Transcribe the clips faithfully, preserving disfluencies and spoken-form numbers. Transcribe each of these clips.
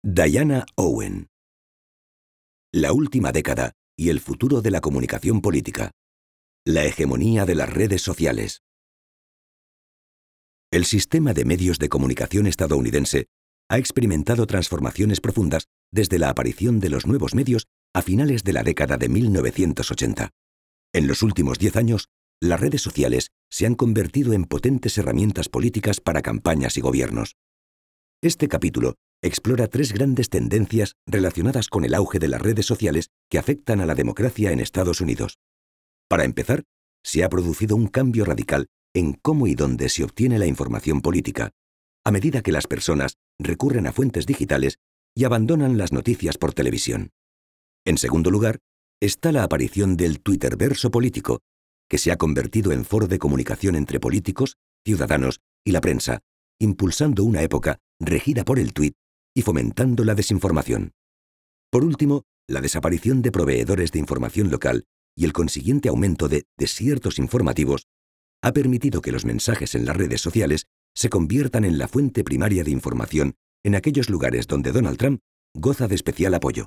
Diana Owen. La última década y el futuro de la comunicación política. La hegemonía de las redes sociales. El sistema de medios de comunicación estadounidense ha experimentado transformaciones profundas desde la aparición de los nuevos medios a finales de la década de mil novecientos ochenta. En los últimos diez años, las redes sociales se han convertido en potentes herramientas políticas para campañas y gobiernos. Este capítulo explora tres grandes tendencias relacionadas con el auge de las redes sociales que afectan a la democracia en Estados Unidos. Para empezar, se ha producido un cambio radical en cómo y dónde se obtiene la información política, a medida que las personas recurren a fuentes digitales y abandonan las noticias por televisión. En segundo lugar, está la aparición del Twitterverso político, que se ha convertido en foro de comunicación entre políticos, ciudadanos y la prensa, impulsando una época regida por el tuit y fomentando la desinformación. Por último, la desaparición de proveedores de información local y el consiguiente aumento de desiertos informativos ha permitido que los mensajes en las redes sociales se conviertan en la fuente primaria de información en aquellos lugares donde Donald Trump goza de especial apoyo.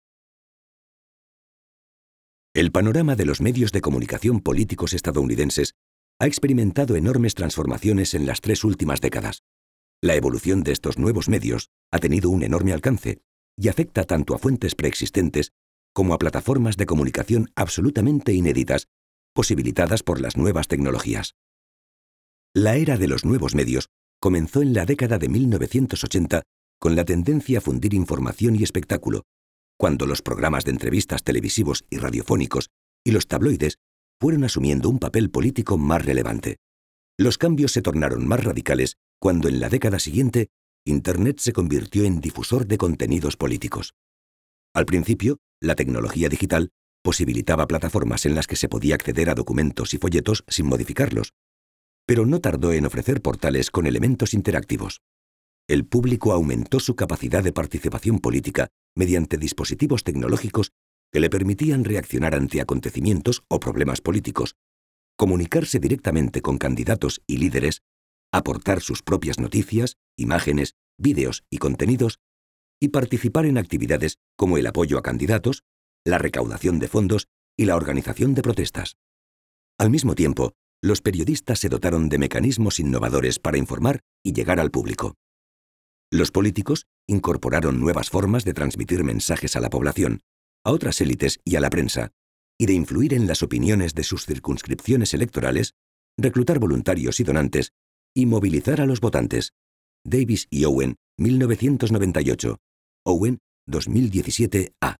El panorama de los medios de comunicación políticos estadounidenses ha experimentado enormes transformaciones en las tres últimas décadas. La evolución de estos nuevos medios ha tenido un enorme alcance y afecta tanto a fuentes preexistentes como a plataformas de comunicación absolutamente inéditas, posibilitadas por las nuevas tecnologías. La era de los nuevos medios comenzó en la década de mil novecientos ochenta con la tendencia a fundir información y espectáculo, cuando los programas de entrevistas televisivos y radiofónicos y los tabloides fueron asumiendo un papel político más relevante. Los cambios se tornaron más radicales cuando en la década siguiente Internet se convirtió en difusor de contenidos políticos. Al principio, la tecnología digital posibilitaba plataformas en las que se podía acceder a documentos y folletos sin modificarlos, pero no tardó en ofrecer portales con elementos interactivos. El público aumentó su capacidad de participación política mediante dispositivos tecnológicos que le permitían reaccionar ante acontecimientos o problemas políticos, comunicarse directamente con candidatos y líderes, aportar sus propias noticias, imágenes, vídeos y contenidos, y participar en actividades como el apoyo a candidatos, la recaudación de fondos y la organización de protestas. Al mismo tiempo, los periodistas se dotaron de mecanismos innovadores para informar y llegar al público. Los políticos incorporaron nuevas formas de transmitir mensajes a la población, a otras élites y a la prensa, y de influir en las opiniones de sus circunscripciones electorales, reclutar voluntarios y donantes, y movilizar a los votantes. Davis y Owen, mil novecientos noventa y ocho. Owen, dos mil diecisiete A.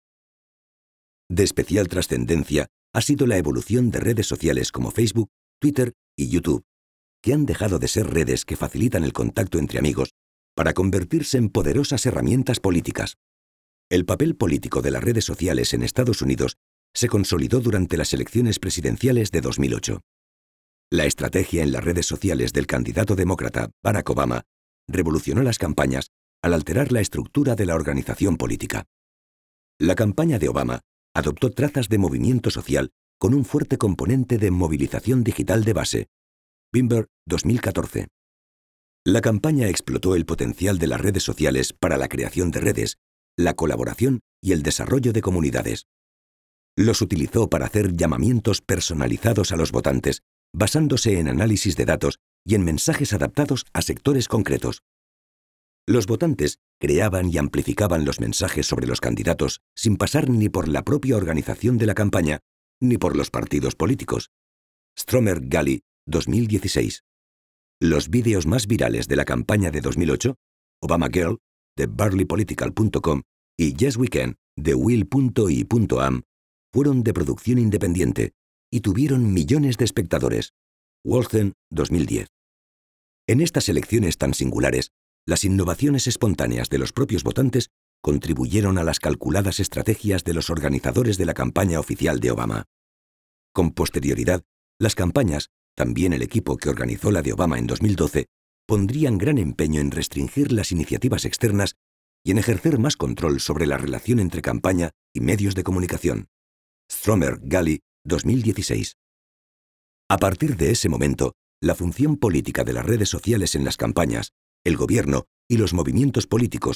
De especial trascendencia ha sido la evolución de redes sociales como Facebook, Twitter y YouTube, que han dejado de ser redes que facilitan el contacto entre amigos para convertirse en poderosas herramientas políticas. El papel político de las redes sociales en Estados Unidos se consolidó durante las elecciones presidenciales de dos mil ocho. La estrategia en las redes sociales del candidato demócrata Barack Obama revolucionó las campañas al alterar la estructura de la organización política. La campaña de Obama adoptó trazas de movimiento social con un fuerte componente de movilización digital de base. Bimber, dos mil catorce. La campaña explotó el potencial de las redes sociales para la creación de redes, la colaboración y el desarrollo de comunidades. Los utilizó para hacer llamamientos personalizados a los votantes, basándose en análisis de datos y en mensajes adaptados a sectores concretos. Los votantes creaban y amplificaban los mensajes sobre los candidatos sin pasar ni por la propia organización de la campaña ni por los partidos políticos. Stromer Gali, dos mil dieciséis. Los vídeos más virales de la campaña de dos mil ocho, Obama Girl, de barley political punto com y Yes We Can, de will punto i punto am, fueron de producción independiente y tuvieron millones de espectadores. Wolsten, dos mil diez. En estas elecciones tan singulares, las innovaciones espontáneas de los propios votantes contribuyeron a las calculadas estrategias de los organizadores de la campaña oficial de Obama. Con posterioridad, las campañas, también el equipo que organizó la de Obama en dos mil doce, pondrían gran empeño en restringir las iniciativas externas y en ejercer más control sobre la relación entre campaña y medios de comunicación. Stromer Gali, dos mil dieciséis. A partir de ese momento, la función política de las redes sociales en las campañas, el gobierno y los movimientos políticos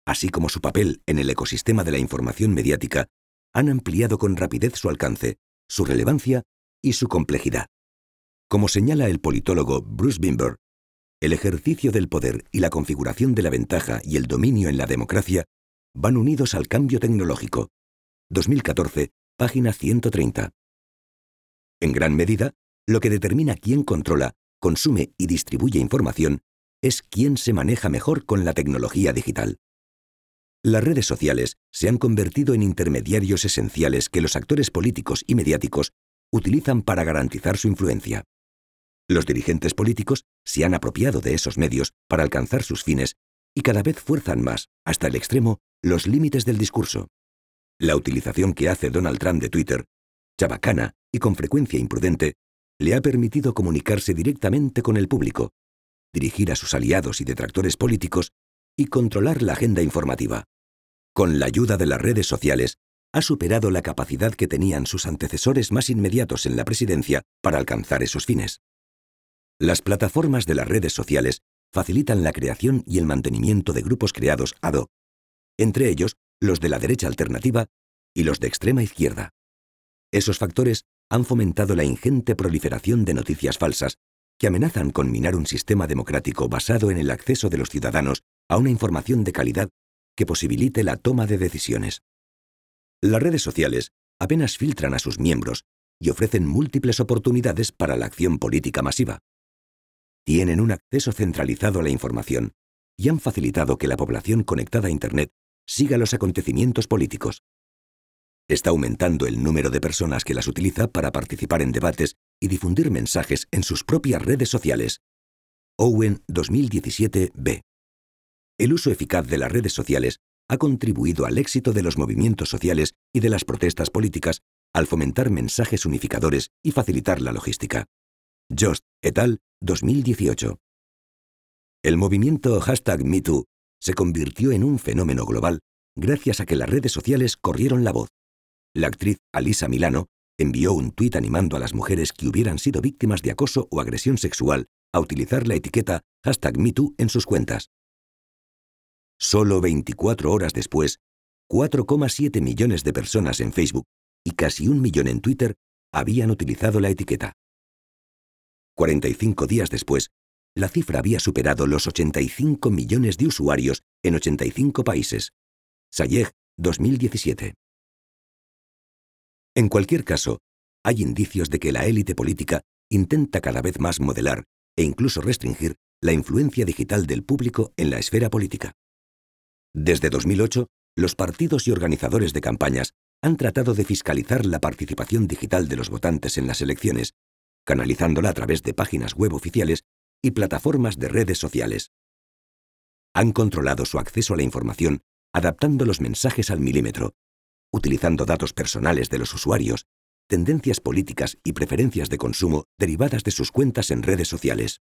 así como su papel en el ecosistema de la información mediática, han ampliado con rapidez su alcance, su relevancia y su complejidad. Como señala el politólogo Bruce Bimber, el ejercicio del poder y la configuración de la ventaja y el dominio en la democracia van unidos al cambio tecnológico. dos mil catorce, página ciento treinta. En gran medida, lo que determina quién controla, consume y distribuye información es quién se maneja mejor con la tecnología digital. Las redes sociales se han convertido en intermediarios esenciales que los actores políticos y mediáticos utilizan para garantizar su influencia. Los dirigentes políticos se han apropiado de esos medios para alcanzar sus fines y cada vez fuerzan más, hasta el extremo, los límites del discurso. La utilización que hace Donald Trump de Twitter, chabacana y con frecuencia imprudente, le ha permitido comunicarse directamente con el público, dirigir a sus aliados y detractores políticos y controlar la agenda informativa. Con la ayuda de las redes sociales, ha superado la capacidad que tenían sus antecesores más inmediatos en la presidencia para alcanzar esos fines. Las plataformas de las redes sociales facilitan la creación y el mantenimiento de grupos creados ad hoc, entre ellos los de la derecha alternativa y los de extrema izquierda. Esos factores han fomentado la ingente proliferación de noticias falsas que amenazan con minar un sistema democrático basado en el acceso de los ciudadanos a una información de calidad que posibilite la toma de decisiones. Las redes sociales apenas filtran a sus miembros y ofrecen múltiples oportunidades para la acción política masiva. Tienen un acceso centralizado a la información y han facilitado que la población conectada a Internet siga los acontecimientos políticos. Está aumentando el número de personas que las utiliza para participar en debates y difundir mensajes en sus propias redes sociales. Owen dos mil diecisiete b. El uso eficaz de las redes sociales ha contribuido al éxito de los movimientos sociales y de las protestas políticas al fomentar mensajes unificadores y facilitar la logística. Jost et al. dos mil dieciocho. El movimiento hashtag MeToo se convirtió en un fenómeno global gracias a que las redes sociales corrieron la voz. La actriz Alyssa Milano envió un tuit animando a las mujeres que hubieran sido víctimas de acoso o agresión sexual a utilizar la etiqueta hashtag MeToo en sus cuentas. Solo veinticuatro horas después, cuatro coma siete millones de personas en Facebook y casi un millón en Twitter habían utilizado la etiqueta. cuarenta y cinco días después, la cifra había superado los ochenta y cinco millones de usuarios en ochenta y cinco países. Sayegh, dos mil diecisiete. En cualquier caso, hay indicios de que la élite política intenta cada vez más modelar e incluso restringir la influencia digital del público en la esfera política. Desde dos mil ocho, los partidos y organizadores de campañas han tratado de fiscalizar la participación digital de los votantes en las elecciones, canalizándola a través de páginas web oficiales y plataformas de redes sociales. Han controlado su acceso a la información, adaptando los mensajes al milímetro, utilizando datos personales de los usuarios, tendencias políticas y preferencias de consumo derivadas de sus cuentas en redes sociales.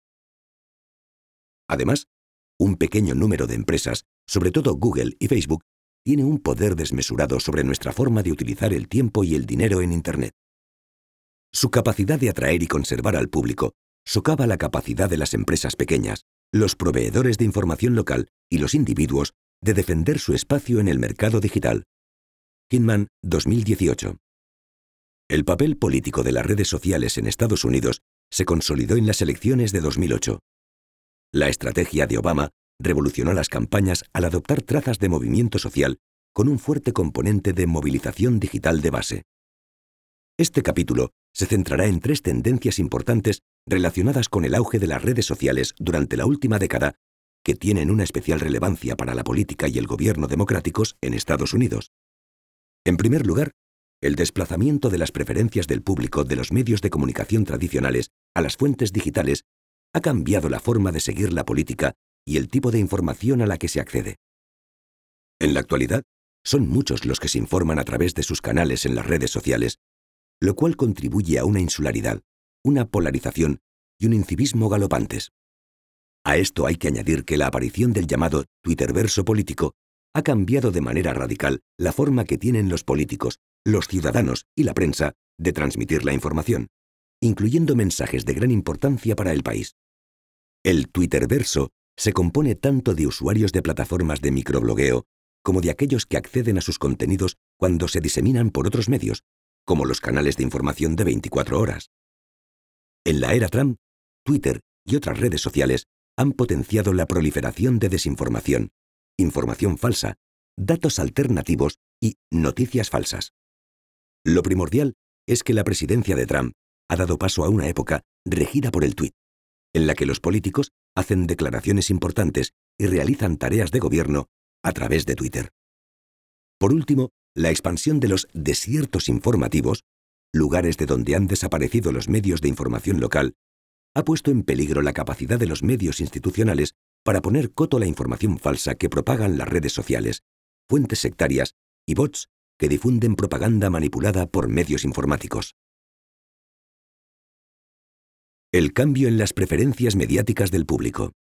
Además, un pequeño número de empresas, sobre todo Google y Facebook, tiene un poder desmesurado sobre nuestra forma de utilizar el tiempo y el dinero en Internet. Su capacidad de atraer y conservar al público socava la capacidad de las empresas pequeñas, los proveedores de información local y los individuos de defender su espacio en el mercado digital. Hinman, dos mil dieciocho. El papel político de las redes sociales en Estados Unidos se consolidó en las elecciones de dos mil ocho. La estrategia de Obama revolucionó las campañas al adoptar trazas de movimiento social con un fuerte componente de movilización digital de base. Este capítulo se centrará en tres tendencias importantes relacionadas con el auge de las redes sociales durante la última década que tienen una especial relevancia para la política y el gobierno democráticos en Estados Unidos. En primer lugar, el desplazamiento de las preferencias del público de los medios de comunicación tradicionales a las fuentes digitales ha cambiado la forma de seguir la política y el tipo de información a la que se accede. En la actualidad, son muchos los que se informan a través de sus canales en las redes sociales, lo cual contribuye a una insularidad, una polarización y un incivismo galopantes. A esto hay que añadir que la aparición del llamado Twitterverso político ha cambiado de manera radical la forma que tienen los políticos, los ciudadanos y la prensa de transmitir la información, incluyendo mensajes de gran importancia para el país. El Twitterverso se compone tanto de usuarios de plataformas de microblogueo como de aquellos que acceden a sus contenidos cuando se diseminan por otros medios, como los canales de información de veinticuatro horas. En la era Trump, Twitter y otras redes sociales han potenciado la proliferación de desinformación, información falsa, datos alternativos y noticias falsas. Lo primordial es que la presidencia de Trump ha dado paso a una época regida por el tuit, en la que los políticos hacen declaraciones importantes y realizan tareas de gobierno a través de Twitter. Por último, la expansión de los desiertos informativos, lugares de donde han desaparecido los medios de información local, ha puesto en peligro la capacidad de los medios institucionales para poner coto a la información falsa que propagan las redes sociales, fuentes sectarias y bots que difunden propaganda manipulada por medios informáticos. El cambio en las preferencias mediáticas del público.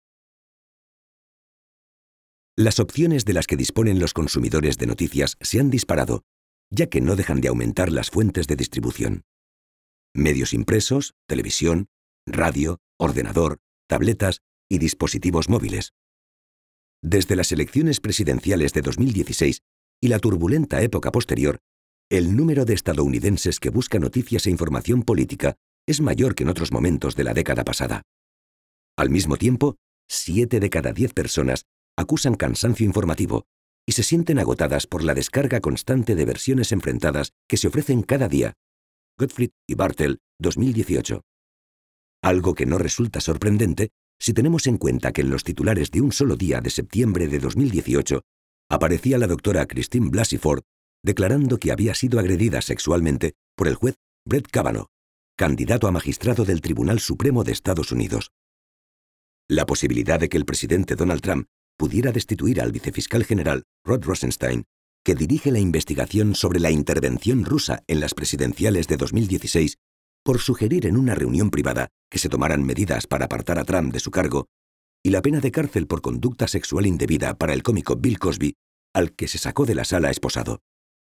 Las opciones de las que disponen los consumidores de noticias se han disparado, ya que no dejan de aumentar las fuentes de distribución. Medios impresos, televisión, radio, ordenador, tabletas y dispositivos móviles. Desde las elecciones presidenciales de dos mil dieciséis y la turbulenta época posterior, el número de estadounidenses que busca noticias e información política es mayor que en otros momentos de la década pasada. Al mismo tiempo, siete de cada diez personas acusan cansancio informativo y se sienten agotadas por la descarga constante de versiones enfrentadas que se ofrecen cada día. Gottfried y Bartel, dos mil dieciocho. Algo que no resulta sorprendente si tenemos en cuenta que en los titulares de un solo día de septiembre de dos mil dieciocho aparecía la doctora Christine Blasey Ford declarando que había sido agredida sexualmente por el juez Brett Kavanaugh, candidato a magistrado del Tribunal Supremo de Estados Unidos. La posibilidad de que el presidente Donald Trump pudiera destituir al vicefiscal general Rod Rosenstein, que dirige la investigación sobre la intervención rusa en las presidenciales de dos mil dieciséis, por sugerir en una reunión privada que se tomaran medidas para apartar a Trump de su cargo, y la pena de cárcel por conducta sexual indebida para el cómico Bill Cosby, al que se sacó de la sala esposado.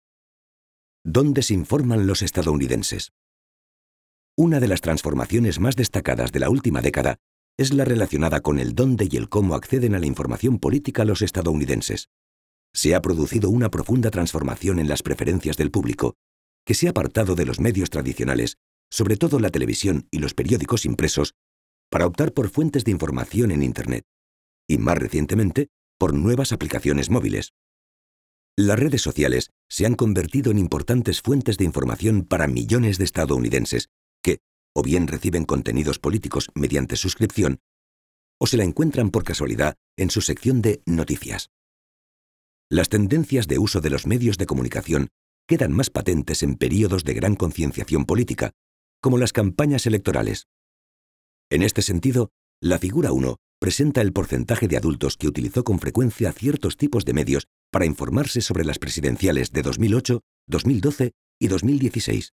¿Dónde se informan los estadounidenses? Una de las transformaciones más destacadas de la última década es la relacionada con el dónde y el cómo acceden a la información política los estadounidenses. Se ha producido una profunda transformación en las preferencias del público, que se ha apartado de los medios tradicionales, sobre todo la televisión y los periódicos impresos, para optar por fuentes de información en Internet, y más recientemente, por nuevas aplicaciones móviles. Las redes sociales se han convertido en importantes fuentes de información para millones de estadounidenses, que, o bien reciben contenidos políticos mediante suscripción, o se la encuentran por casualidad en su sección de noticias. Las tendencias de uso de los medios de comunicación quedan más patentes en períodos de gran concienciación política, como las campañas electorales. En este sentido, la figura uno presenta el porcentaje de adultos que utilizó con frecuencia ciertos tipos de medios para informarse sobre las presidenciales de dos mil ocho, dos mil doce y dos mil dieciséis.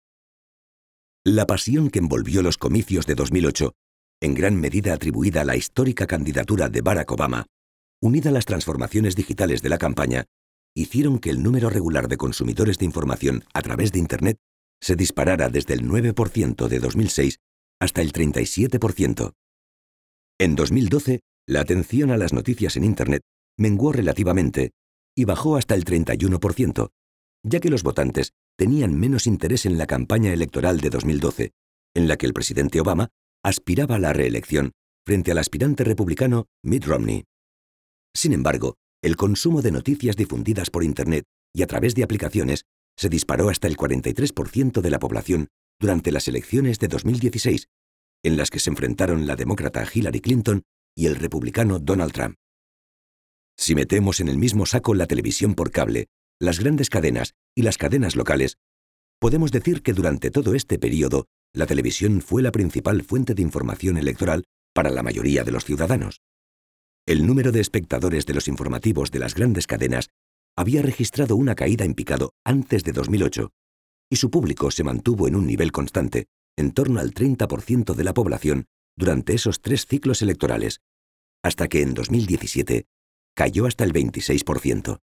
La pasión que envolvió los comicios de dos mil ocho, en gran medida atribuida a la histórica candidatura de Barack Obama, unida a las transformaciones digitales de la campaña, hicieron que el número regular de consumidores de información a través de Internet se disparara desde el nueve por ciento de dos mil seis hasta el treinta y siete por ciento. En dos mil doce, la atención a las noticias en Internet menguó relativamente y bajó hasta el treinta y uno por ciento, ya que los votantes tenían menos interés en la campaña electoral de dos mil doce, en la que el presidente Obama aspiraba a la reelección frente al aspirante republicano Mitt Romney. Sin embargo, el consumo de noticias difundidas por Internet y a través de aplicaciones se disparó hasta el cuarenta y tres por ciento de la población durante las elecciones de dos mil dieciséis, en las que se enfrentaron la demócrata Hillary Clinton y el republicano Donald Trump. Si metemos en el mismo saco la televisión por cable, las grandes cadenas y las cadenas locales, podemos decir que durante todo este periodo, la televisión fue la principal fuente de información electoral para la mayoría de los ciudadanos. El número de espectadores de los informativos de las grandes cadenas había registrado una caída en picado antes de dos mil ocho, y su público se mantuvo en un nivel constante, en torno al treinta por ciento de la población, durante esos tres ciclos electorales, hasta que en dos mil diecisiete cayó hasta el veintiséis por ciento.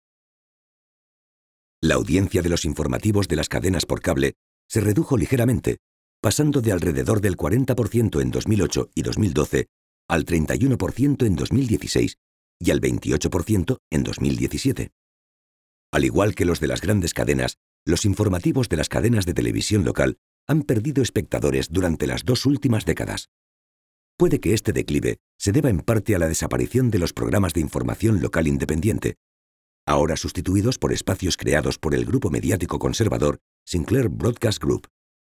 La audiencia de los informativos de las cadenas por cable se redujo ligeramente, pasando de alrededor del cuarenta por ciento en dos mil ocho y dos mil doce al treinta y uno por ciento en dos mil dieciséis y al veintiocho por ciento en dos mil diecisiete. Al igual que los de las grandes cadenas, los informativos de las cadenas de televisión local han perdido espectadores durante las dos últimas décadas. Puede que este declive se deba en parte a la desaparición de los programas de información local independiente, ahora sustituidos por espacios creados por el grupo mediático conservador Sinclair Broadcast Group.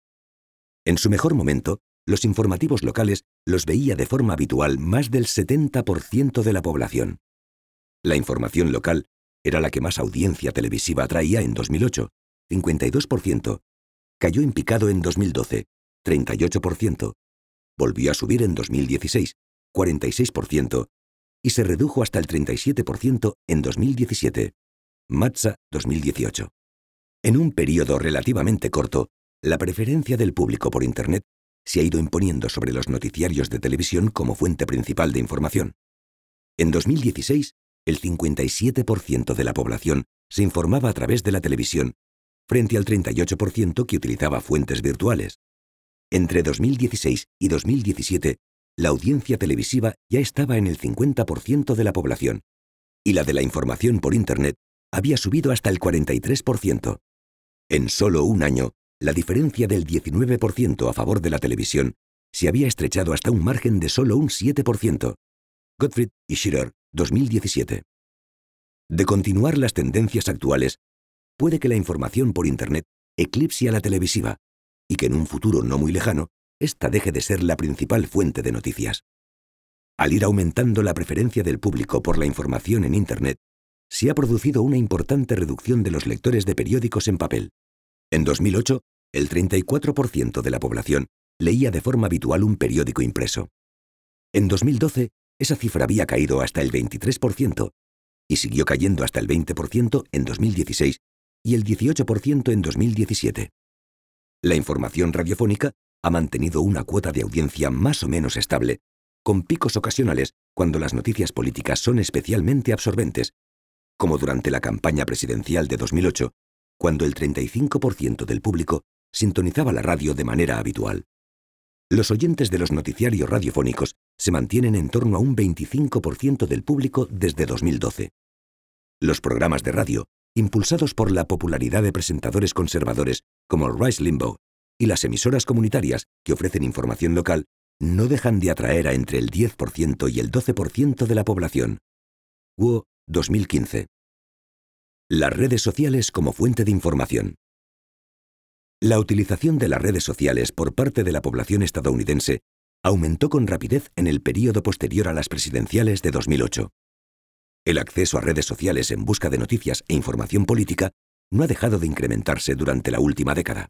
En su mejor momento, los informativos locales los veía de forma habitual más del setenta por ciento de la población. La información local era la que más audiencia televisiva atraía en dos mil ocho, cincuenta y dos por ciento, cayó en picado en dos mil doce, treinta y ocho por ciento, volvió a subir en dos mil dieciséis, cuarenta y seis por ciento, y se redujo hasta el treinta y siete por ciento en dos mil diecisiete, Matsa dos mil dieciocho. En un periodo relativamente corto, la preferencia del público por Internet se ha ido imponiendo sobre los noticiarios de televisión como fuente principal de información. En dos mil dieciséis, el cincuenta y siete por ciento de la población se informaba a través de la televisión, frente al treinta y ocho por ciento que utilizaba fuentes virtuales. Entre dos mil dieciséis y dos mil diecisiete, la audiencia televisiva ya estaba en el cincuenta por ciento de la población, y la de la información por Internet había subido hasta el cuarenta y tres por ciento. En solo un año, la diferencia del diecinueve por ciento a favor de la televisión se había estrechado hasta un margen de solo un siete por ciento. Gottfried y Schirer, dos mil diecisiete. De continuar las tendencias actuales, puede que la información por Internet eclipse a la televisiva y que en un futuro no muy lejano, esta deje de ser la principal fuente de noticias. Al ir aumentando la preferencia del público por la información en Internet, se ha producido una importante reducción de los lectores de periódicos en papel. En dos mil ocho, el treinta y cuatro por ciento de la población leía de forma habitual un periódico impreso. En dos mil doce, esa cifra había caído hasta el veintitrés por ciento y siguió cayendo hasta el veinte por ciento en dos mil dieciséis y el dieciocho por ciento en dos mil diecisiete. La información radiofónica ha mantenido una cuota de audiencia más o menos estable, con picos ocasionales cuando las noticias políticas son especialmente absorbentes, como durante la campaña presidencial de dos mil ocho, cuando el treinta y cinco por ciento del público sintonizaba la radio de manera habitual. Los oyentes de los noticiarios radiofónicos se mantienen en torno a un veinticinco por ciento del público desde dos mil doce. Los programas de radio, impulsados por la popularidad de presentadores conservadores como Rush Limbaugh y las emisoras comunitarias que ofrecen información local, no dejan de atraer a entre el diez por ciento y el doce por ciento de la población. W O dos mil quince. Las redes sociales como fuente de información. La utilización de las redes sociales por parte de la población estadounidense aumentó con rapidez en el período posterior a las presidenciales de dos mil ocho. El acceso a redes sociales en busca de noticias e información política no ha dejado de incrementarse durante la última década.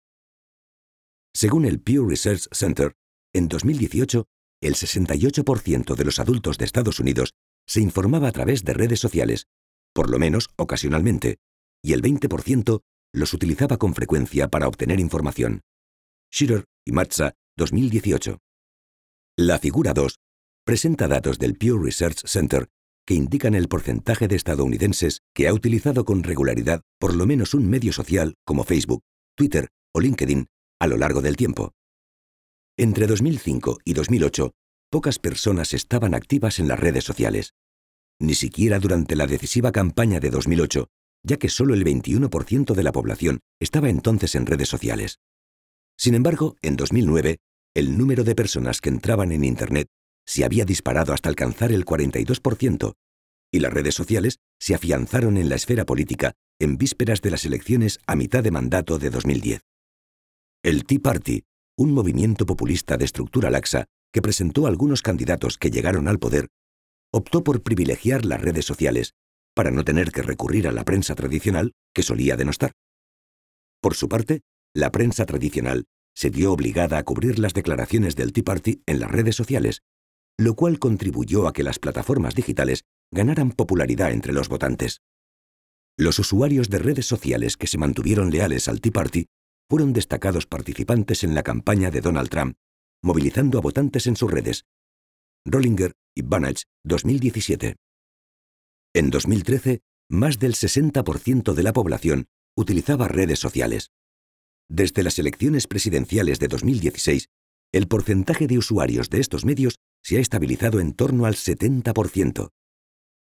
Según el Pew Research Center, en dos mil dieciocho, el sesenta y ocho por ciento de los adultos de Estados Unidos se informaba a través de redes sociales, por lo menos ocasionalmente, y el veinte por ciento los utilizaba con frecuencia para obtener información. Schirer y Matsa, dos mil dieciocho. La figura dos presenta datos del Pew Research Center que indican el porcentaje de estadounidenses que ha utilizado con regularidad por lo menos un medio social como Facebook, Twitter o LinkedIn a lo largo del tiempo. Entre dos mil cinco y dos mil ocho, pocas personas estaban activas en las redes sociales. Ni siquiera durante la decisiva campaña de dos mil ocho, ya que solo el veintiuno por ciento de la población estaba entonces en redes sociales. Sin embargo, en dos mil nueve, el número de personas que entraban en Internet se había disparado hasta alcanzar el cuarenta y dos por ciento, y las redes sociales se afianzaron en la esfera política en vísperas de las elecciones a mitad de mandato de dos mil diez. El Tea Party, un movimiento populista de estructura laxa que presentó a algunos candidatos que llegaron al poder, optó por privilegiar las redes sociales para no tener que recurrir a la prensa tradicional que solía denostar. Por su parte, la prensa tradicional se vio obligada a cubrir las declaraciones del Tea Party en las redes sociales, lo cual contribuyó a que las plataformas digitales ganaran popularidad entre los votantes. Los usuarios de redes sociales que se mantuvieron leales al Tea Party fueron destacados participantes en la campaña de Donald Trump, movilizando a votantes en sus redes. Rollinger y Banach, dos mil diecisiete. En dos mil trece, más del sesenta por ciento de la población utilizaba redes sociales. Desde las elecciones presidenciales de dos mil dieciséis, el porcentaje de usuarios de estos medios se ha estabilizado en torno al setenta por ciento.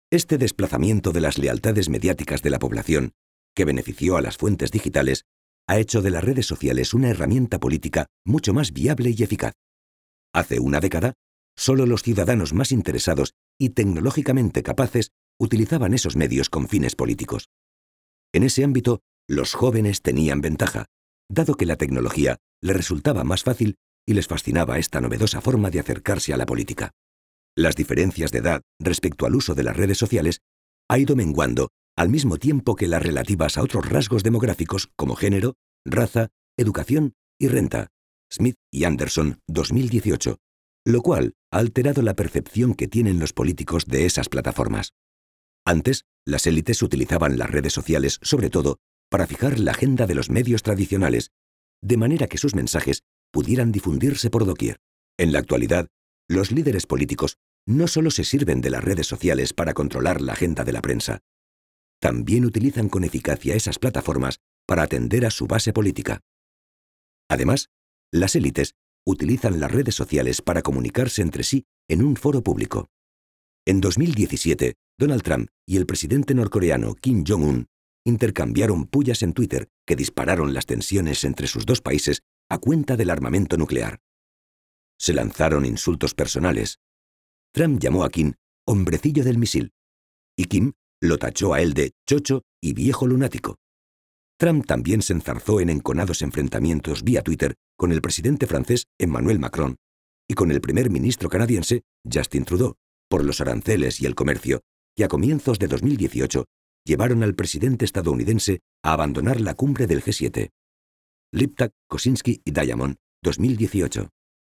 Este desplazamiento de las lealtades mediáticas de la población, que benefició a las fuentes digitales, ha hecho de las redes sociales una herramienta política mucho más viable y eficaz. Hace una década, solo los ciudadanos más interesados y tecnológicamente capaces utilizaban esos medios con fines políticos. En ese ámbito, los jóvenes tenían ventaja, dado que la tecnología les resultaba más fácil y les fascinaba esta novedosa forma de acercarse a la política. Las diferencias de edad respecto al uso de las redes sociales ha ido menguando al mismo tiempo que las relativas a otros rasgos demográficos como género, raza, educación y renta. Smith y Anderson, dos mil dieciocho, lo cual ha alterado la percepción que tienen los políticos de esas plataformas. Antes, las élites utilizaban las redes sociales sobre todo para fijar la agenda de los medios tradicionales, de manera que sus mensajes pudieran difundirse por doquier. En la actualidad, los líderes políticos no solo se sirven de las redes sociales para controlar la agenda de la prensa, también utilizan con eficacia esas plataformas para atender a su base política. Además, las élites utilizan las redes sociales para comunicarse entre sí en un foro público. En dos mil diecisiete, Donald Trump y el presidente norcoreano Kim Jong-un intercambiaron pullas en Twitter que dispararon las tensiones entre sus dos países a cuenta del armamento nuclear. Se lanzaron insultos personales. Trump llamó a Kim hombrecillo del misil y Kim lo tachó a él de chocho y viejo lunático. Trump también se enzarzó en enconados enfrentamientos vía Twitter con el presidente francés Emmanuel Macron y con el primer ministro canadiense Justin Trudeau por los aranceles y el comercio que a comienzos de dos mil dieciocho llevaron al presidente estadounidense a abandonar la cumbre del G siete. Liptak, Kosinski y Diamond, dos mil dieciocho.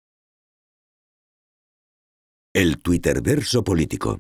El Twitterverso político.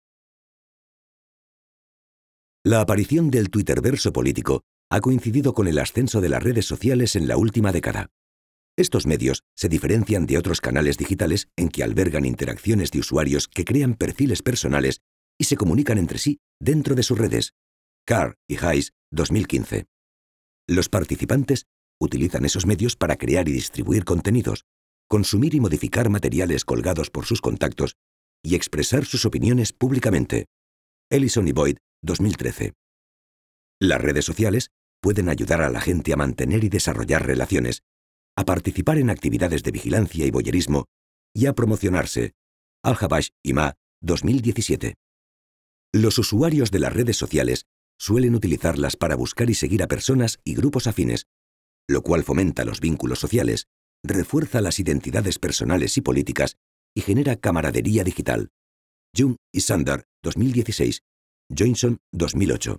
La aparición del Twitterverso político ha coincidido con el ascenso de las redes sociales en la última década. Estos medios se diferencian de otros canales digitales en que albergan interacciones de usuarios que crean perfiles personales y se comunican entre sí dentro de sus redes. Carr y Hayes, dos mil quince. Los participantes utilizan esos medios para crear y distribuir contenidos, consumir y modificar materiales colgados por sus contactos y expresar sus opiniones públicamente. Ellison y Boyd, dos mil trece. Las redes sociales pueden ayudar a la gente a mantener y desarrollar relaciones, a participar en actividades de vigilancia y voyerismo y a promocionarse. Al-Habash y Ma, dos mil diecisiete. Los usuarios de las redes sociales suelen utilizarlas para buscar y seguir a personas y grupos afines, lo cual fomenta los vínculos sociales, refuerza las identidades personales y políticas y genera camaradería digital. Jung y Sander, dos mil dieciséis. Johnson, dos mil ocho.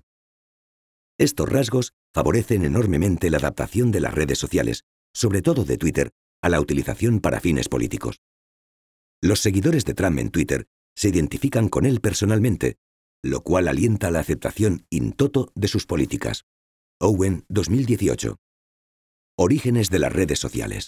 Estos rasgos favorecen enormemente la adaptación de las redes sociales, sobre todo de Twitter, a la utilización para fines políticos. Los seguidores de Trump en Twitter se identifican con él personalmente, lo cual alienta la aceptación in toto de sus políticas. Owen, dos mil dieciocho. Orígenes de las redes sociales.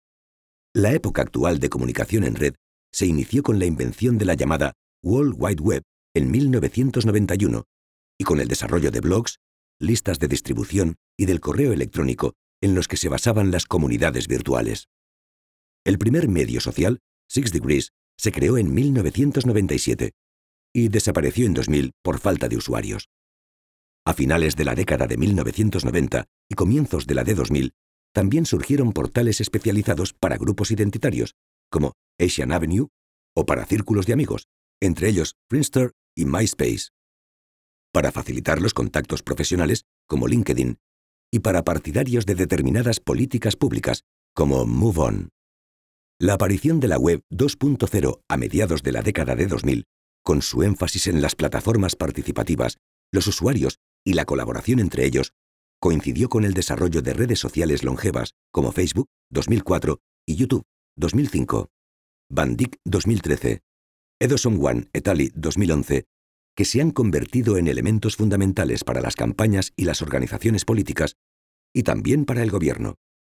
La época actual de comunicación en red se inició con la invención de la llamada World Wide Web en mil novecientos noventa y uno y con el desarrollo de blogs, listas de distribución y del correo electrónico en los que se basaban las comunidades virtuales. El primer medio social, Six Degrees, se creó en mil novecientos noventa y siete y desapareció en dos mil por falta de usuarios. A finales de la década de mil novecientos noventa y comienzos de la de dos mil, también surgieron portales especializados para grupos identitarios, como Asian Avenue, o para círculos de amigos, entre ellos Friendster y MySpace. Para facilitar los contactos profesionales, como LinkedIn, y para partidarios de determinadas políticas públicas, como MoveOn. La aparición de la web dos punto cero a mediados de la década de dos mil, con su énfasis en las plataformas participativas, los usuarios y la colaboración entre ellos, coincidió con el desarrollo de redes sociales longevas como Facebook, dos mil cuatro, y YouTube, dos mil cinco. Van Dyck, dos mil trece. Edison Wan et al. dos mil once, que se han convertido en elementos fundamentales para las campañas y las organizaciones políticas, y también para el gobierno.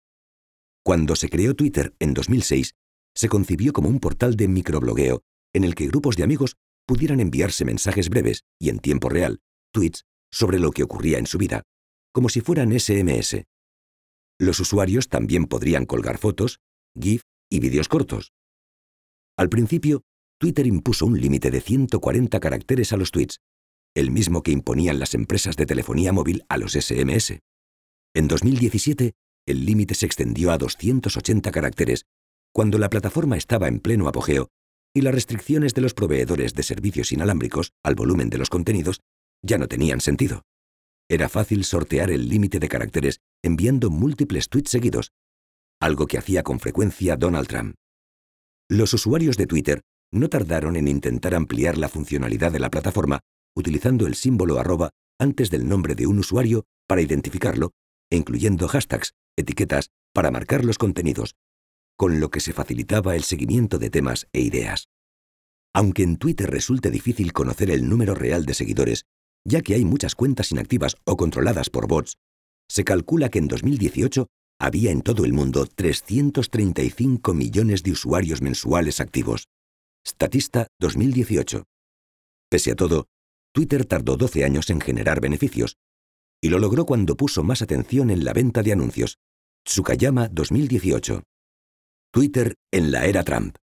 Cuando se creó Twitter en dos mil seis, se concibió como un portal de microblogueo en el que grupos de amigos pudieran enviarse mensajes breves y en tiempo real, tweets, sobre lo que ocurría en su vida, como si fueran ese eme ese. Los usuarios también podrían colgar fotos, GIF y vídeos cortos. Al principio, Twitter impuso un límite de ciento cuarenta caracteres a los tweets, el mismo que imponían las empresas de telefonía móvil a los ese eme ese. En dos mil diecisiete, el límite se extendió a doscientos ochenta caracteres, cuando la plataforma estaba en pleno apogeo y las restricciones de los proveedores de servicios inalámbricos al volumen de los contenidos ya no tenían sentido. Era fácil sortear el límite de caracteres enviando múltiples tweets seguidos, algo que hacía con frecuencia Donald Trump. Los usuarios de Twitter no tardaron en intentar ampliar la funcionalidad de la plataforma utilizando el símbolo arroba antes del nombre de un usuario para identificarlo e incluyendo hashtags, etiquetas, para marcar los contenidos, con lo que se facilitaba el seguimiento de temas e ideas. Aunque en Twitter resulte difícil conocer el número real de seguidores, ya que hay muchas cuentas inactivas o controladas por bots, se calcula que en dos mil dieciocho había en todo el mundo trescientos treinta y cinco millones de usuarios mensuales activos. Statista dos mil dieciocho. Pese a todo, Twitter tardó doce años en generar beneficios, y lo logró cuando puso más atención en la venta de anuncios. Tsukayama dos mil dieciocho. Twitter en la era Trump.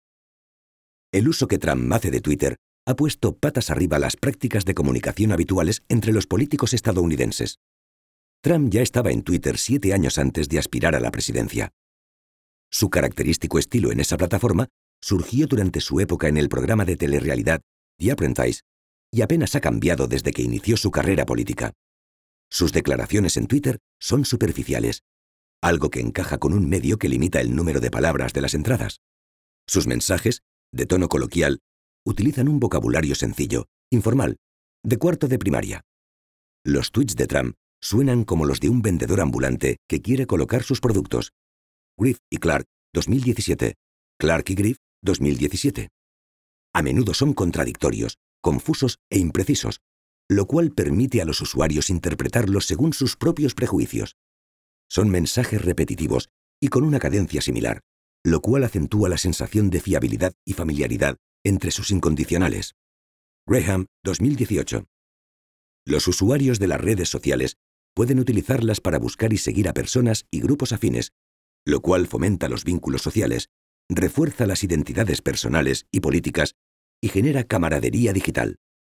El uso que Trump hace de Twitter ha puesto patas arriba las prácticas de comunicación habituales entre los políticos estadounidenses. Trump ya estaba en Twitter siete años antes de aspirar a la presidencia. Su característico estilo en esa plataforma surgió durante su época en el programa de telerrealidad The Apprentice y apenas ha cambiado desde que inició su carrera política. Sus declaraciones en Twitter son superficiales, algo que encaja con un medio que limita el número de palabras de las entradas. Sus mensajes, de tono coloquial, utilizan un vocabulario sencillo, informal, de cuarto de primaria. Los tweets de Trump suenan como los de un vendedor ambulante que quiere colocar sus productos. Griff y Clark, dos mil diecisiete. Clark y Griff, dos mil diecisiete. A menudo son contradictorios, confusos e imprecisos, lo cual permite a los usuarios interpretarlos según sus propios prejuicios. Son mensajes repetitivos y con una cadencia similar, lo cual acentúa la sensación de fiabilidad y familiaridad entre sus incondicionales. Graham, dos mil dieciocho. Los usuarios de las redes sociales pueden utilizarlas para buscar y seguir a personas y grupos afines, lo cual fomenta los vínculos sociales, refuerza las identidades personales y políticas y genera camaradería digital.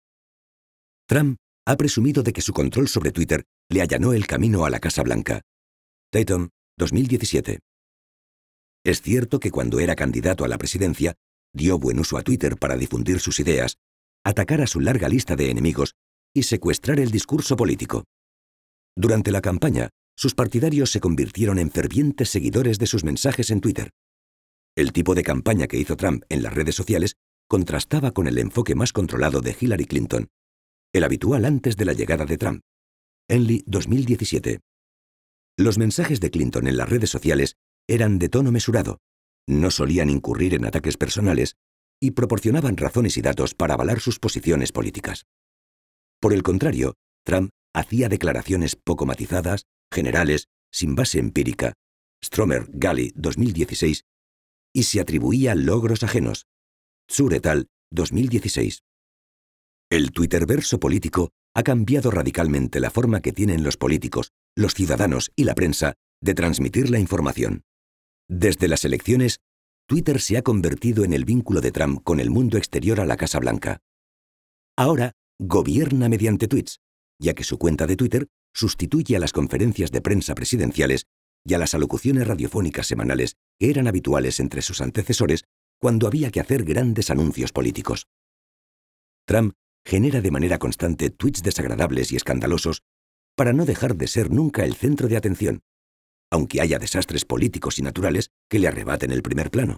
Trump ha presumido de que su control sobre Twitter le allanó el camino a la Casa Blanca. Tatum, dos mil diecisiete. Es cierto que cuando era candidato a la presidencia, dio buen uso a Twitter para difundir sus ideas, atacar a su larga lista de enemigos y secuestrar el discurso político. Durante la campaña, sus partidarios se convirtieron en fervientes seguidores de sus mensajes en Twitter. El tipo de campaña que hizo Trump en las redes sociales contrastaba con el enfoque más controlado de Hillary Clinton, el habitual antes de la llegada de Trump. Enley, dos mil diecisiete. Los mensajes de Clinton en las redes sociales eran de tono mesurado, no solían incurrir en ataques personales y proporcionaban razones y datos para avalar sus posiciones políticas. Por el contrario, Trump hacía declaraciones poco matizadas, generales, sin base empírica, Stromer, Galley, dos mil dieciséis, y se atribuía logros ajenos. Tsur et al, dos mil dieciséis. El Twitterverso político ha cambiado radicalmente la forma que tienen los políticos, los ciudadanos y la prensa de transmitir la información. Desde las elecciones, Twitter se ha convertido en el vínculo de Trump con el mundo exterior a la Casa Blanca. Ahora, gobierna mediante tweets, ya que su cuenta de Twitter sustituye a las conferencias de prensa presidenciales y a las alocuciones radiofónicas semanales que eran habituales entre sus antecesores cuando había que hacer grandes anuncios políticos. Trump genera de manera constante tweets desagradables y escandalosos para no dejar de ser nunca el centro de atención, aunque haya desastres políticos y naturales que le arrebaten el primer plano.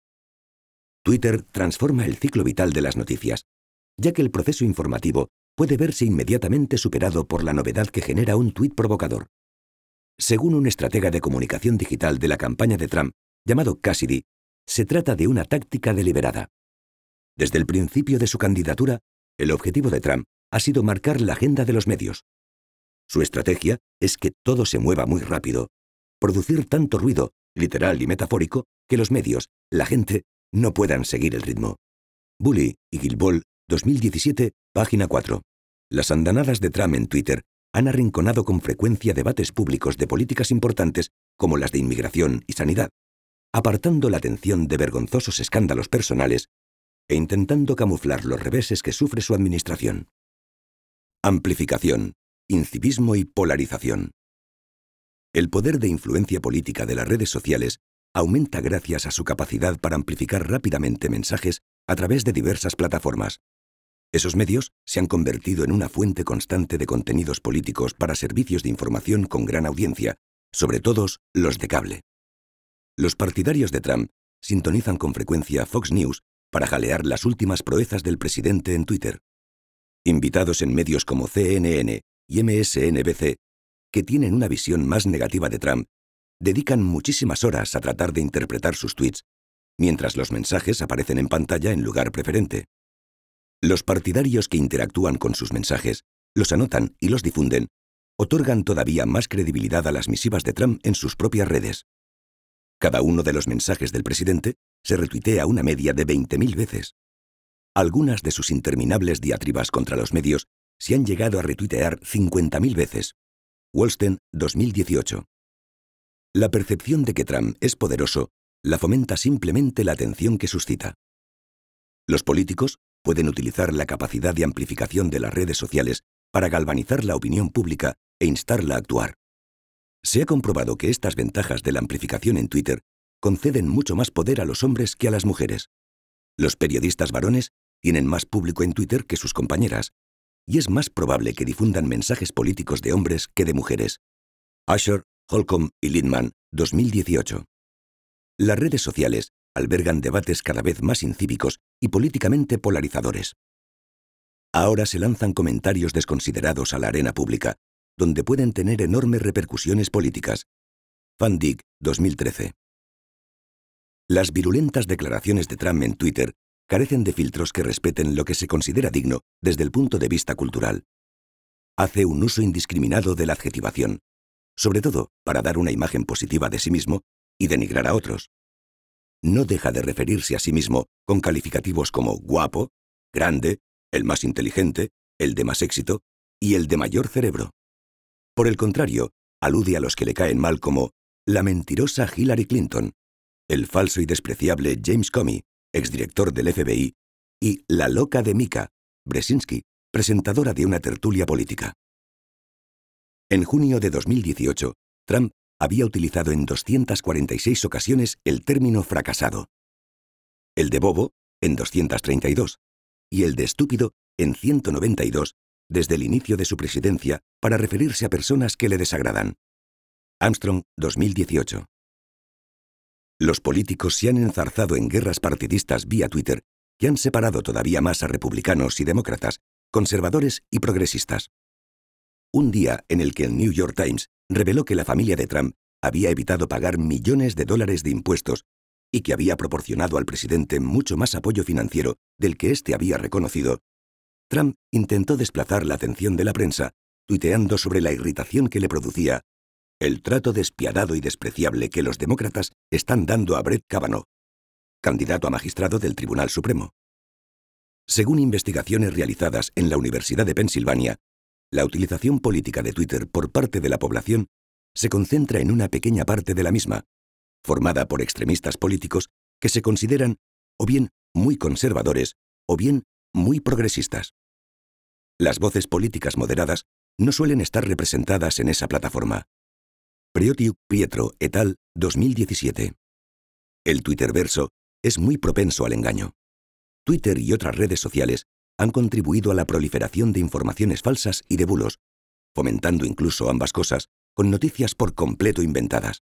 Twitter transforma el ciclo vital de las noticias, ya que el proceso informativo puede verse inmediatamente superado por la novedad que genera un tuit provocador. Según un estratega de comunicación digital de la campaña de Trump, llamado Cassidy, se trata de una táctica deliberada. Desde el principio de su candidatura, el objetivo de Trump ha sido marcar la agenda de los medios. Su estrategia es que todo se mueva muy rápido, producir tanto ruido, literal y metafórico, que los medios, la gente, no puedan seguir el ritmo. Bully y Gilboa, dos mil diecisiete, página cuatro. Las andanadas de Trump en Twitter han arrinconado con frecuencia debates públicos de políticas importantes como las de inmigración y sanidad, apartando la atención de vergonzosos escándalos personales e intentando camuflar los reveses que sufre su administración. Amplificación, incivismo y polarización. El poder de influencia política de las redes sociales aumenta gracias a su capacidad para amplificar rápidamente mensajes a través de diversas plataformas. Esos medios se han convertido en una fuente constante de contenidos políticos para servicios de información con gran audiencia, sobre todo los de cable. Los partidarios de Trump sintonizan con frecuencia Fox News para jalear las últimas proezas del presidente en Twitter. Invitados en medios como C N N y M S N B C, que tienen una visión más negativa de Trump, dedican muchísimas horas a tratar de interpretar sus tweets, mientras los mensajes aparecen en pantalla en lugar preferente. Los partidarios que interactúan con sus mensajes, los anotan y los difunden, otorgan todavía más credibilidad a las misivas de Trump en sus propias redes. Cada uno de los mensajes del presidente se retuitea una media de veinte mil veces. Algunas de sus interminables diatribas contra los medios se han llegado a retuitear cincuenta mil veces. Wallstein, dos mil dieciocho. La percepción de que Trump es poderoso la fomenta simplemente la atención que suscita. Los políticos pueden utilizar la capacidad de amplificación de las redes sociales para galvanizar la opinión pública e instarla a actuar. Se ha comprobado que estas ventajas de la amplificación en Twitter conceden mucho más poder a los hombres que a las mujeres. Los periodistas varones tienen más público en Twitter que sus compañeras, y es más probable que difundan mensajes políticos de hombres que de mujeres. Asher, Holcomb y Lindman, dos mil dieciocho. Las redes sociales albergan debates cada vez más incívicos y políticamente polarizadores. Ahora se lanzan comentarios desconsiderados a la arena pública, donde pueden tener enormes repercusiones políticas. Van Dyck, dos mil trece. Las virulentas declaraciones de Trump en Twitter carecen de filtros que respeten lo que se considera digno desde el punto de vista cultural. Hace un uso indiscriminado de la adjetivación, sobre todo para dar una imagen positiva de sí mismo y denigrar a otros. No deja de referirse a sí mismo con calificativos como guapo, grande, el más inteligente, el de más éxito y el de mayor cerebro. Por el contrario, alude a los que le caen mal como la mentirosa Hillary Clinton, el falso y despreciable James Comey, exdirector del F B I, y la loca de Mika, Brzezinski, presentadora de una tertulia política. En junio de dos mil dieciocho, Trump había utilizado en doscientas cuarenta y seis ocasiones el término fracasado. El de bobo, en doscientas treinta y dos, y el de estúpido, en ciento noventa y dos, desde el inicio de su presidencia, para referirse a personas que le desagradan. Armstrong, dos mil dieciocho. Los políticos se han enzarzado en guerras partidistas vía Twitter que han separado todavía más a republicanos y demócratas, conservadores y progresistas. Un día en el que el New York Times reveló que la familia de Trump había evitado pagar millones de dólares de impuestos y que había proporcionado al presidente mucho más apoyo financiero del que éste había reconocido, Trump intentó desplazar la atención de la prensa, tuiteando sobre la irritación que le producía el trato despiadado y despreciable que los demócratas están dando a Brett Kavanaugh, candidato a magistrado del Tribunal Supremo. Según investigaciones realizadas en la Universidad de Pensilvania, la utilización política de Twitter por parte de la población se concentra en una pequeña parte de la misma, formada por extremistas políticos que se consideran o bien muy conservadores o bien muy progresistas. Las voces políticas moderadas no suelen estar representadas en esa plataforma. Priotiu, Pietro et al. dos mil diecisiete. El Twitterverso es muy propenso al engaño. Twitter y otras redes sociales han contribuido a la proliferación de informaciones falsas y de bulos, fomentando incluso ambas cosas con noticias por completo inventadas.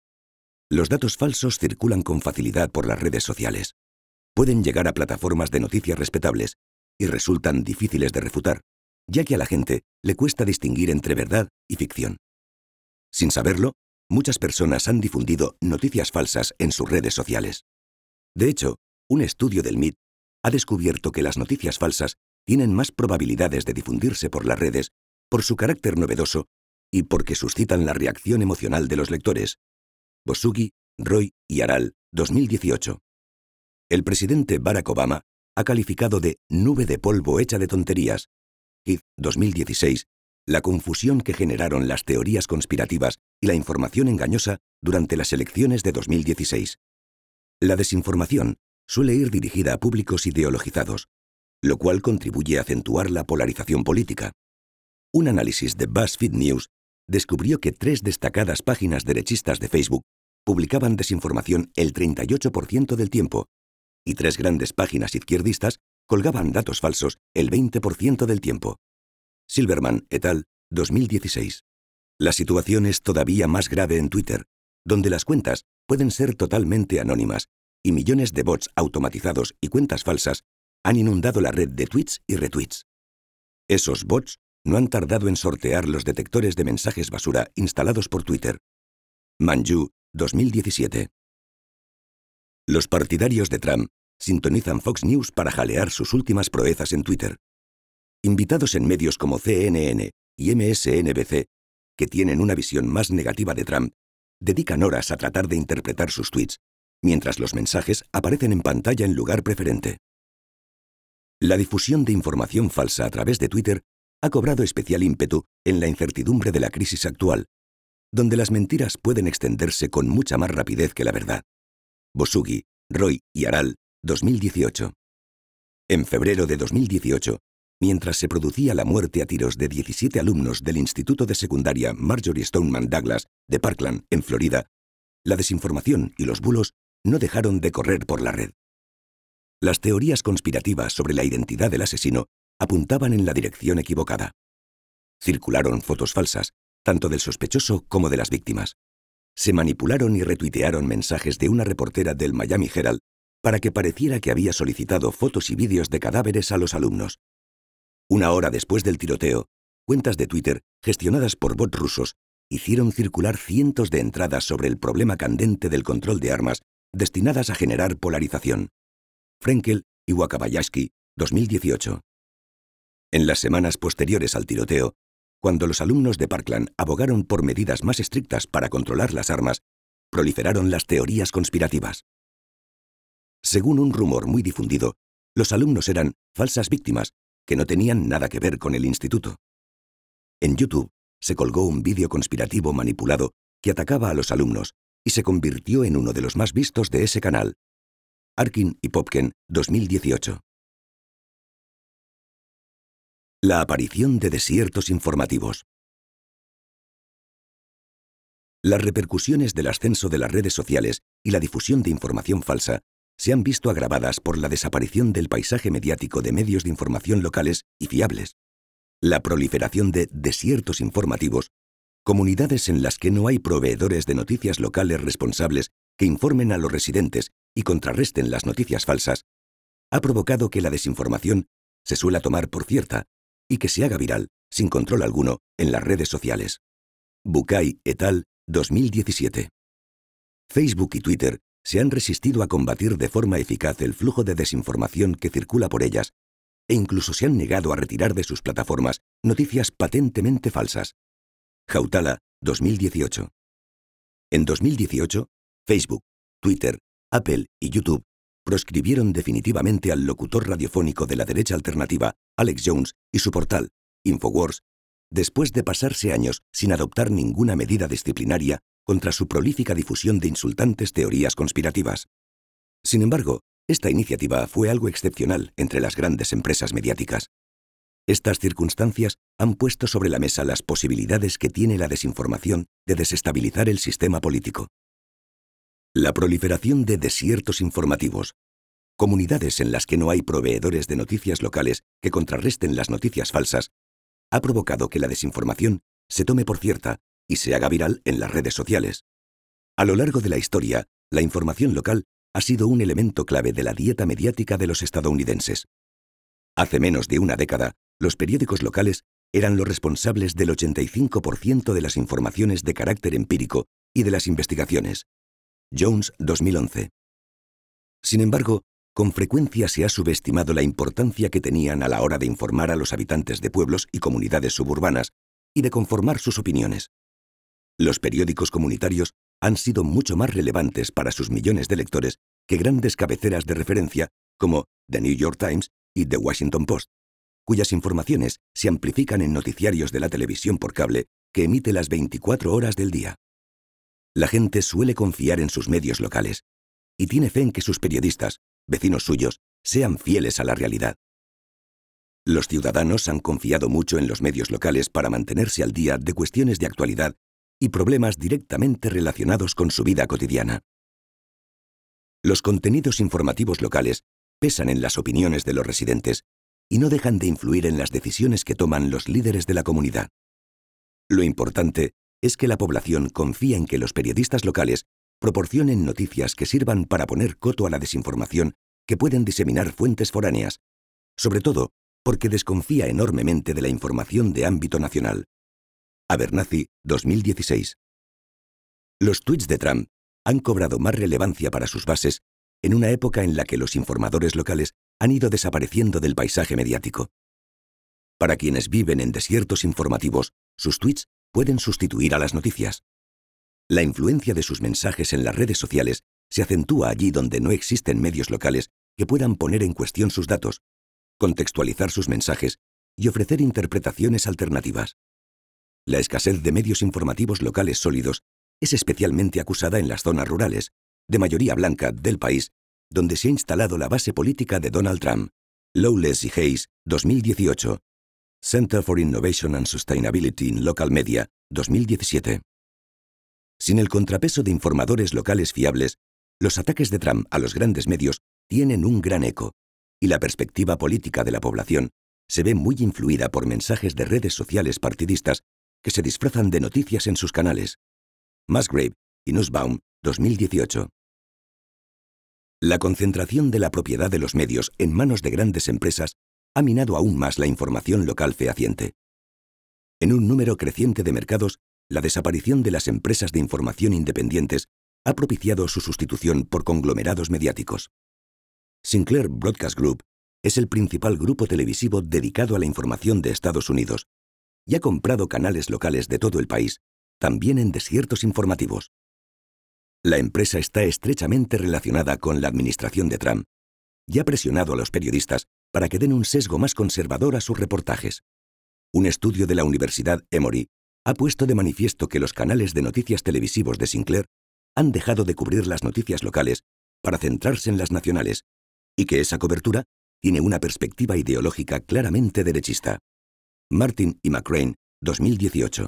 Los datos falsos circulan con facilidad por las redes sociales. Pueden llegar a plataformas de noticias respetables y resultan difíciles de refutar, ya que a la gente le cuesta distinguir entre verdad y ficción. Sin saberlo, muchas personas han difundido noticias falsas en sus redes sociales. De hecho, un estudio del M I T ha descubierto que las noticias falsas tienen más probabilidades de difundirse por las redes por su carácter novedoso y porque suscitan la reacción emocional de los lectores. Bosugi, Roy y Aral, dos mil dieciocho. El presidente Barack Obama ha calificado de nube de polvo hecha de tonterías, Heath, dos mil dieciséis, la confusión que generaron las teorías conspirativas y la información engañosa durante las elecciones de dos mil dieciséis. La desinformación suele ir dirigida a públicos ideologizados, lo cual contribuye a acentuar la polarización política. Un análisis de BuzzFeed News descubrió que tres destacadas páginas derechistas de Facebook publicaban desinformación el treinta y ocho por ciento del tiempo, y tres grandes páginas izquierdistas colgaban datos falsos el veinte por ciento del tiempo. Silverman et al., dos mil dieciséis. La situación es todavía más grave en Twitter, donde las cuentas pueden ser totalmente anónimas y millones de bots automatizados y cuentas falsas han inundado la red de tweets y retweets. Esos bots no han tardado en sortear los detectores de mensajes basura instalados por Twitter. Manju, dos mil diecisiete. Los partidarios de Trump sintonizan Fox News para jalear sus últimas proezas en Twitter. Invitados en medios como C N N y M S N B C, que tienen una visión más negativa de Trump, dedican horas a tratar de interpretar sus tweets, mientras los mensajes aparecen en pantalla en lugar preferente. La difusión de información falsa a través de Twitter ha cobrado especial ímpetu en la incertidumbre de la crisis actual, donde las mentiras pueden extenderse con mucha más rapidez que la verdad. Bosugi, Roy y Aral, dos mil dieciocho. En febrero de dos mil dieciocho, mientras se producía la muerte a tiros de diecisiete alumnos del Instituto de Secundaria Marjory Stoneman Douglas de Parkland, en Florida, la desinformación y los bulos no dejaron de correr por la red. Las teorías conspirativas sobre la identidad del asesino apuntaban en la dirección equivocada. Circularon fotos falsas, tanto del sospechoso como de las víctimas. Se manipularon y retuitearon mensajes de una reportera del Miami Herald para que pareciera que había solicitado fotos y vídeos de cadáveres a los alumnos. Una hora después del tiroteo, cuentas de Twitter, gestionadas por bots rusos, hicieron circular cientos de entradas sobre el problema candente del control de armas destinadas a generar polarización. Frenkel y Wakabayashi, dos mil dieciocho. En las semanas posteriores al tiroteo, cuando los alumnos de Parkland abogaron por medidas más estrictas para controlar las armas, proliferaron las teorías conspirativas. Según un rumor muy difundido, los alumnos eran falsas víctimas que no tenían nada que ver con el instituto. En YouTube se colgó un vídeo conspirativo manipulado que atacaba a los alumnos y se convirtió en uno de los más vistos de ese canal. Arkin y Popken, dos mil dieciocho. La aparición de desiertos informativos. Las repercusiones del ascenso de las redes sociales y la difusión de información falsa se han visto agravadas por la desaparición del paisaje mediático de medios de información locales y fiables. La proliferación de desiertos informativos, comunidades en las que no hay proveedores de noticias locales responsables que informen a los residentes y contrarresten las noticias falsas, ha provocado que la desinformación se suela tomar por cierta y que se haga viral, sin control alguno, en las redes sociales. Bucay et al., dos mil diecisiete. Facebook y Twitter se han resistido a combatir de forma eficaz el flujo de desinformación que circula por ellas, e incluso se han negado a retirar de sus plataformas noticias patentemente falsas. Jautala, dos mil dieciocho. En dos mil dieciocho, Facebook, Twitter, Apple y YouTube proscribieron definitivamente al locutor radiofónico de la derecha alternativa, Alex Jones, y su portal, Infowars, después de pasarse años sin adoptar ninguna medida disciplinaria contra su prolífica difusión de insultantes teorías conspirativas. Sin embargo, esta iniciativa fue algo excepcional entre las grandes empresas mediáticas. Estas circunstancias han puesto sobre la mesa las posibilidades que tiene la desinformación de desestabilizar el sistema político. La proliferación de desiertos informativos, comunidades en las que no hay proveedores de noticias locales que contrarresten las noticias falsas, ha provocado que la desinformación se tome por cierta y se haga viral en las redes sociales. A lo largo de la historia, la información local ha sido un elemento clave de la dieta mediática de los estadounidenses. Hace menos de una década, los periódicos locales eran los responsables del ochenta y cinco por ciento de las informaciones de carácter empírico y de las investigaciones. Jones, dos mil once. Sin embargo, con frecuencia se ha subestimado la importancia que tenían a la hora de informar a los habitantes de pueblos y comunidades suburbanas y de conformar sus opiniones. Los periódicos comunitarios han sido mucho más relevantes para sus millones de lectores que grandes cabeceras de referencia como The New York Times y The Washington Post, cuyas informaciones se amplifican en noticiarios de la televisión por cable que emite las veinticuatro horas del día. La gente suele confiar en sus medios locales y tiene fe en que sus periodistas, vecinos suyos, sean fieles a la realidad. Los ciudadanos han confiado mucho en los medios locales para mantenerse al día de cuestiones de actualidad y problemas directamente relacionados con su vida cotidiana. Los contenidos informativos locales pesan en las opiniones de los residentes y no dejan de influir en las decisiones que toman los líderes de la comunidad. Lo importante es que la población confía en que los periodistas locales proporcionen noticias que sirvan para poner coto a la desinformación que pueden diseminar fuentes foráneas, sobre todo porque desconfía enormemente de la información de ámbito nacional. Abernathy, dos mil dieciséis. Los tuits de Trump han cobrado más relevancia para sus bases en una época en la que los informadores locales han ido desapareciendo del paisaje mediático. Para quienes viven en desiertos informativos, sus tweets pueden sustituir a las noticias. La influencia de sus mensajes en las redes sociales se acentúa allí donde no existen medios locales que puedan poner en cuestión sus datos, contextualizar sus mensajes y ofrecer interpretaciones alternativas. La escasez de medios informativos locales sólidos es especialmente acusada en las zonas rurales, de mayoría blanca, del país, donde se ha instalado la base política de Donald Trump. Lawless y Hayes, dos mil dieciocho. Center for Innovation and Sustainability in Local Media, dos mil diecisiete. Sin el contrapeso de informadores locales fiables, los ataques de Trump a los grandes medios tienen un gran eco, y la perspectiva política de la población se ve muy influida por mensajes de redes sociales partidistas que se disfrazan de noticias en sus canales. Musgrave y Nussbaum, dos mil dieciocho. La concentración de la propiedad de los medios en manos de grandes empresas ha minado aún más la información local fehaciente. En un número creciente de mercados, la desaparición de las empresas de información independientes ha propiciado su sustitución por conglomerados mediáticos. Sinclair Broadcast Group es el principal grupo televisivo dedicado a la información de Estados Unidos y ha comprado canales locales de todo el país, también en desiertos informativos. La empresa está estrechamente relacionada con la administración de Trump y ha presionado a los periodistas para que den un sesgo más conservador a sus reportajes. Un estudio de la Universidad Emory ha puesto de manifiesto que los canales de noticias televisivos de Sinclair han dejado de cubrir las noticias locales para centrarse en las nacionales, y que esa cobertura tiene una perspectiva ideológica claramente derechista. Martin y McCrane, dos mil dieciocho.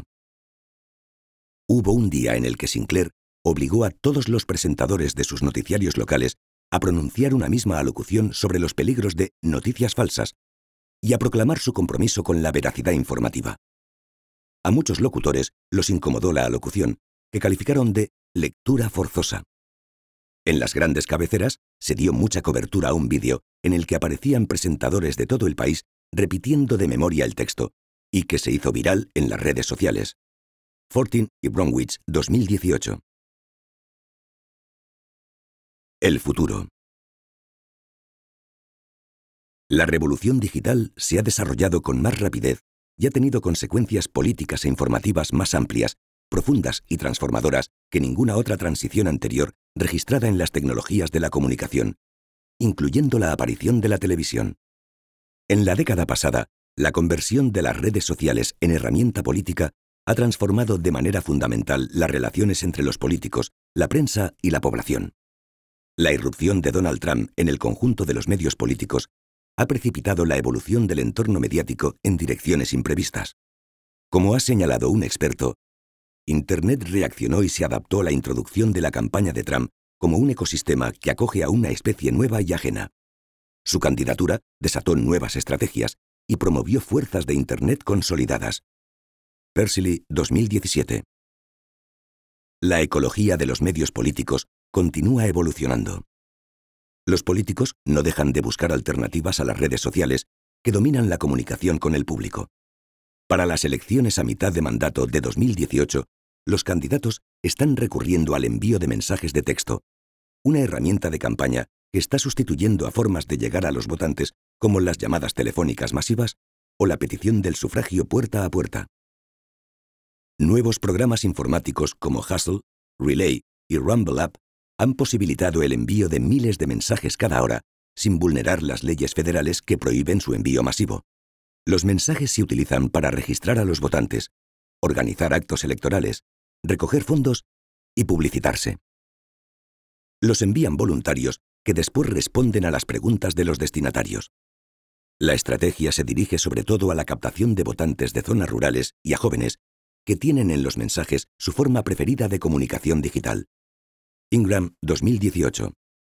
Hubo un día en el que Sinclair obligó a todos los presentadores de sus noticiarios locales a pronunciar una misma alocución sobre los peligros de noticias falsas y a proclamar su compromiso con la veracidad informativa. A muchos locutores los incomodó la alocución, que calificaron de lectura forzosa. En las grandes cabeceras se dio mucha cobertura a un vídeo en el que aparecían presentadores de todo el país repitiendo de memoria el texto, y que se hizo viral en las redes sociales. Fortin y Bromwich, dos mil dieciocho. El futuro. La revolución digital se ha desarrollado con más rapidez y ha tenido consecuencias políticas e informativas más amplias, profundas y transformadoras que ninguna otra transición anterior registrada en las tecnologías de la comunicación, incluyendo la aparición de la televisión. En la década pasada, la conversión de las redes sociales en herramienta política ha transformado de manera fundamental las relaciones entre los políticos, la prensa y la población. La irrupción de Donald Trump en el conjunto de los medios políticos ha precipitado la evolución del entorno mediático en direcciones imprevistas. Como ha señalado un experto, Internet reaccionó y se adaptó a la introducción de la campaña de Trump como un ecosistema que acoge a una especie nueva y ajena. Su candidatura desató nuevas estrategias y promovió fuerzas de Internet consolidadas. Persily, dos mil diecisiete. La ecología de los medios políticos continúa evolucionando. Los políticos no dejan de buscar alternativas a las redes sociales que dominan la comunicación con el público. Para las elecciones a mitad de mandato de dos mil dieciocho, los candidatos están recurriendo al envío de mensajes de texto, una herramienta de campaña que está sustituyendo a formas de llegar a los votantes como las llamadas telefónicas masivas o la petición del sufragio puerta a puerta. Nuevos programas informáticos como Hustle, Relay y Rumble App han posibilitado el envío de miles de mensajes cada hora, sin vulnerar las leyes federales que prohíben su envío masivo. Los mensajes se utilizan para registrar a los votantes, organizar actos electorales, recoger fondos y publicitarse. Los envían voluntarios que después responden a las preguntas de los destinatarios. La estrategia se dirige sobre todo a la captación de votantes de zonas rurales y a jóvenes que tienen en los mensajes su forma preferida de comunicación digital. Ingram, dos mil dieciocho.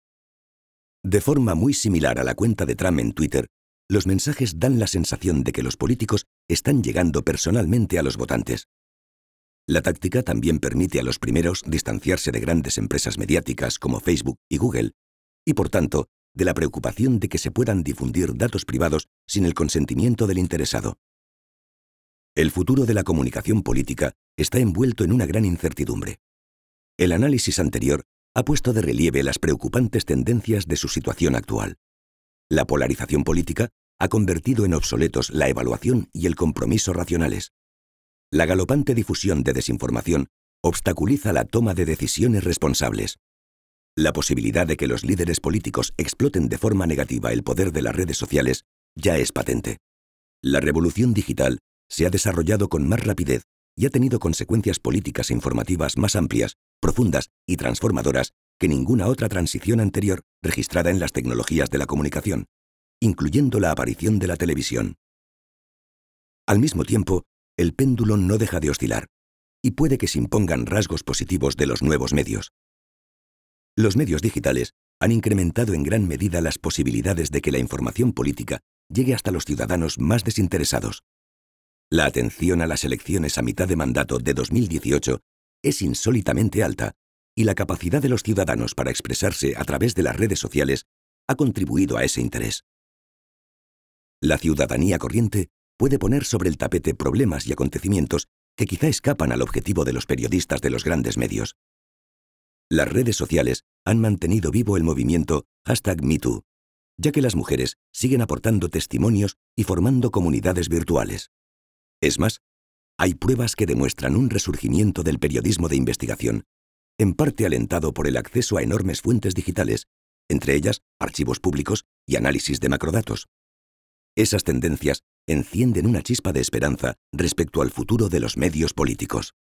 De forma muy similar a la cuenta de Trump en Twitter, los mensajes dan la sensación de que los políticos están llegando personalmente a los votantes. La táctica también permite a los primeros distanciarse de grandes empresas mediáticas como Facebook y Google, y por tanto, de la preocupación de que se puedan difundir datos privados sin el consentimiento del interesado. El futuro de la comunicación política está envuelto en una gran incertidumbre. El análisis anterior ha puesto de relieve las preocupantes tendencias de su situación actual. La polarización política ha convertido en obsoletos la evaluación y el compromiso racionales. La galopante difusión de desinformación obstaculiza la toma de decisiones responsables. La posibilidad de que los líderes políticos exploten de forma negativa el poder de las redes sociales ya es patente. La revolución digital se ha desarrollado con más rapidez y ha tenido consecuencias políticas e informativas más amplias, profundas y transformadoras que ninguna otra transición anterior registrada en las tecnologías de la comunicación, incluyendo la aparición de la televisión. Al mismo tiempo, el péndulo no deja de oscilar, y puede que se impongan rasgos positivos de los nuevos medios. Los medios digitales han incrementado en gran medida las posibilidades de que la información política llegue hasta los ciudadanos más desinteresados. La atención a las elecciones a mitad de mandato de dos mil dieciocho es insólitamente alta, y la capacidad de los ciudadanos para expresarse a través de las redes sociales ha contribuido a ese interés. La ciudadanía corriente puede poner sobre el tapete problemas y acontecimientos que quizá escapan al objetivo de los periodistas de los grandes medios. Las redes sociales han mantenido vivo el movimiento hashtag MeToo, ya que las mujeres siguen aportando testimonios y formando comunidades virtuales. Es más, hay pruebas que demuestran un resurgimiento del periodismo de investigación, en parte alentado por el acceso a enormes fuentes digitales, entre ellas archivos públicos y análisis de macrodatos. Esas tendencias encienden una chispa de esperanza respecto al futuro de los medios políticos.